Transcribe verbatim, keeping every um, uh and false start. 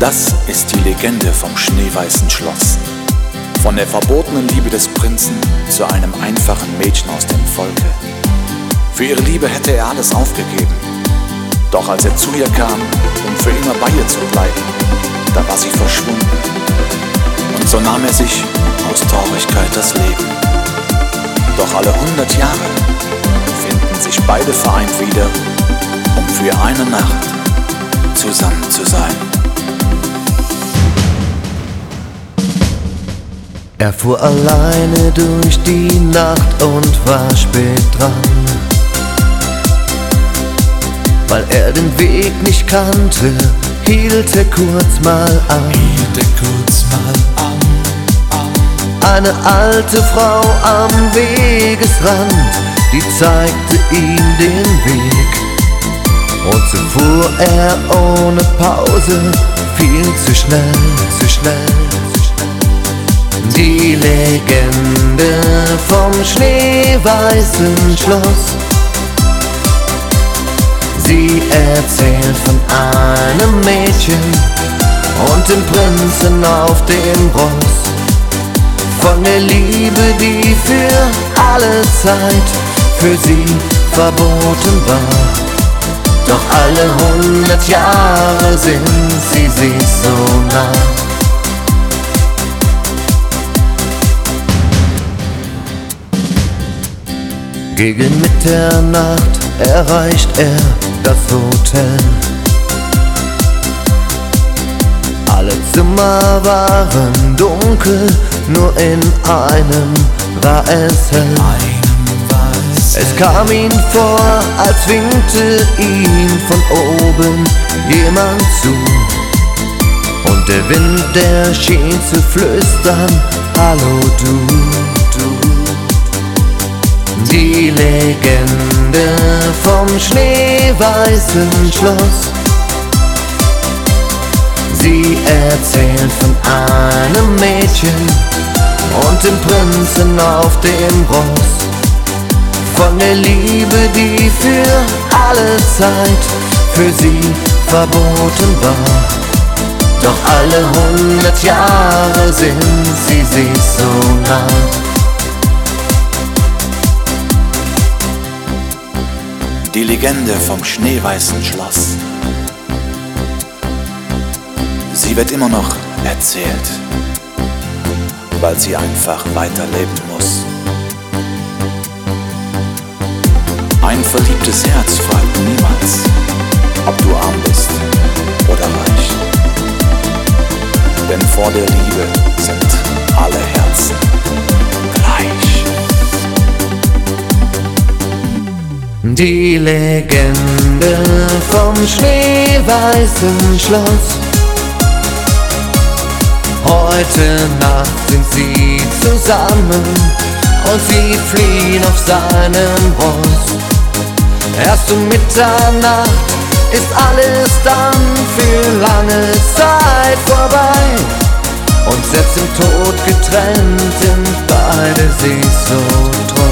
Das ist die Legende vom schneeweißen Schloss. Von der verbotenen Liebe des Prinzen zu einem einfachen Mädchen aus dem Volke. Für ihre Liebe hätte er alles aufgegeben. Doch als er zu ihr kam, um für immer bei ihr zu bleiben, da war sie verschwunden. Und so nahm er sich aus Traurigkeit das Leben. Doch alle hundert Jahre finden sich beide vereint wieder, um für eine Nacht zusammen zu sein. Er fuhr alleine durch die Nacht und war spät dran, weil er den Weg nicht kannte, hielt er kurz mal an. Hielt er kurz mal an, an. Eine alte Frau am Wegesrand, die zeigte ihm den Weg. Und so fuhr er ohne Pause, viel zu schnell, zu schnell. Die Legende vom schneeweißen Schloss. Sie erzählt von einem Mädchen und dem Prinzen auf dem Ross. Von der Liebe, die für alle Zeit für sie verboten war. Doch alle hundert Jahre sind sie sich so nah. Gegen Mitternacht erreicht er das Hotel. Alle Zimmer waren dunkel, nur in einem war es hell. Es kam ihm vor, als winkte ihm von oben jemand zu. Und der Wind, der schien zu flüstern, hallo du, du. Die Legende vom schneeweißen Schloss. Sie erzählt von einem Mädchen und dem Prinzen auf dem Ross. Von der Liebe, die für alle Zeit für sie verboten war. Doch alle hundert Jahre sind sie sich so nah. Die Legende vom schneeweißen Schloss. Sie wird immer noch erzählt, weil sie einfach weiterleben muss. Ein verliebtes Herz fragt niemals, ob du arm bist oder reich. Denn vor der Liebe sind alle Herzen gleich. Die Legende vom schneeweißen Schloss. Heute Nacht sind sie zusammen und sie fliehen auf seinem Ross. Erst um Mitternacht ist alles dann für lange Zeit vorbei. Und selbst im Tod getrennt sind beide sich so treu.